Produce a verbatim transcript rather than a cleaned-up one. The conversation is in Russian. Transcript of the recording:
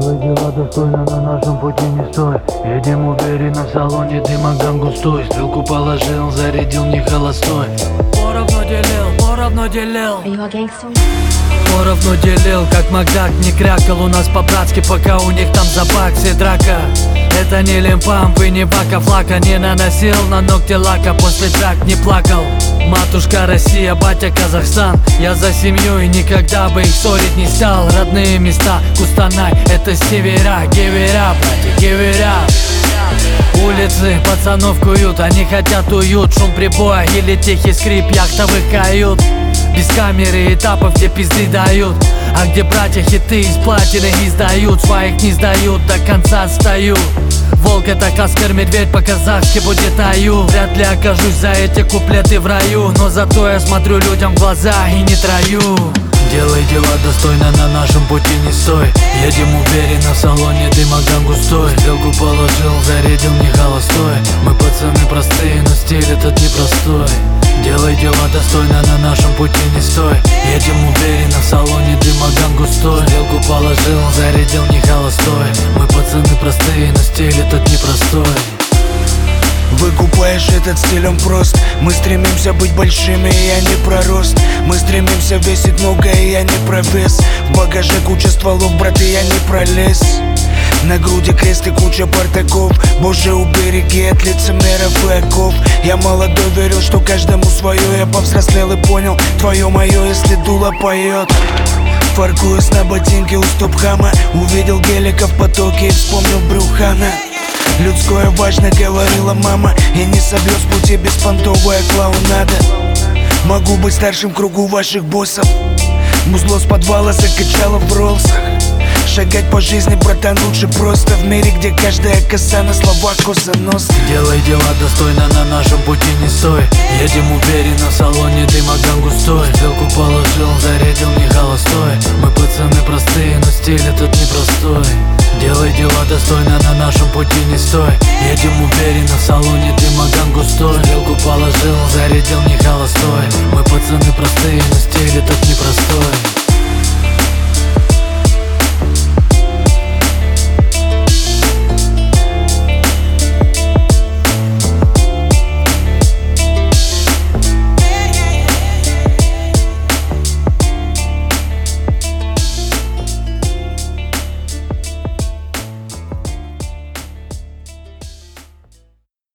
Делай дела достойно, на нашем пути не стой. Едем уверенно, в салоне дым, огонь густой. Стрелку положил, зарядил не холостой. Поровну делил, поровну делил. Поровну делил, как Макдак не крякал. У нас по-братски, пока у них там за баксы драка. Это не лимпамп и не вака-флака. Не наносил на ногти лака, после драк не плакал. Матушка Россия, батя Казахстан. Я за семью и никогда бы их ссорить не стал. Родные места, Кустанай, это севера. Гевера, братья, гевера. Улицы пацанов куют, они хотят уют. Шум прибоя или тихий скрип яхтовых кают. Без камеры этапов, где пизды дают. А где братья хиты из платины издают. Своих не сдают, до конца стою. Волк — это Каскар, медведь по-казахски будет аю. Вряд ли окажусь за эти куплеты в раю, но зато я смотрю людям в глаза и не трою. Делай дела достойно, на нашем пути не стой. Едем уверенно, в салоне дым, огонь густой. Стрелку положил, зарядил не холостой. Мы пацаны простые, но стиль этот непростой. Делай дела достойно, на нашем пути не стой. Едем уверенно, в салоне дым, огонь густой. Стрелку положил, зарядил не холостой. Мы пацаны простые, но стиль этот непростой. Выкупаешь этот стиль, он прост. Мы стремимся быть большими, и я не про рост. Мы стремимся весить много, и я не про вес. В багаже куча стволов, брат, и я не пролез. На груди крест и куча бардаков. Боже, убереги от лицемеров и оков. Я молодой верил, что каждому свое. Я повзрослел и понял, твое мое, если дуло поет. Фаркуюсь на ботинке у стоп-хама. Увидел гелика в потоке и вспомнил Брюхана. Людское важно, говорила мама. И не собьет с пути беспонтовая клоунада. Могу быть старшим в кругу ваших боссов. Музло с подвала закачало в ролсах. Шагать по жизни, братан, лучше просто. В мире, где каждая коса на словах косонос. Делай дела достойно, на нашем пути не стой. Едем уверенно, в салоне дым, огонь густой. Стрелку положил, зарядил не холостой. Мы пацаны простые, но стиль этот непростой. Делай дела достойно, на нашем пути не стой. Едем уверенно, в салоне дым, огонь густой. Стрелку положил, зарядил не холостой. Мы пацаны простые, но стиль этот непростой.